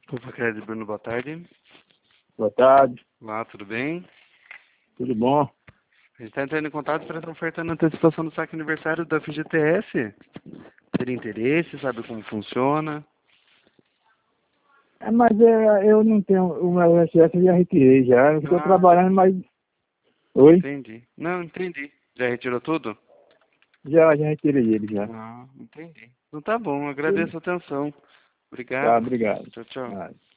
Cred, Bruno, boa tarde. Boa tarde, Olá, tudo bem? tudo bom? A gente está entrando em contato para essa oferta na antecipação do saque aniversário da FGTS. Teria interesse, sabe como funciona? Mas eu não tenho, o meu INSS eu já retirei já, eu estou Ah, trabalhando, mas... Oi? entendi. Não, entendi. Já retirou tudo? Já retirei ele já. Ah, entendi. Então tá bom, agradeço a atenção. Tá, Obrigado. obrigado. Tchau, tchau. Ah.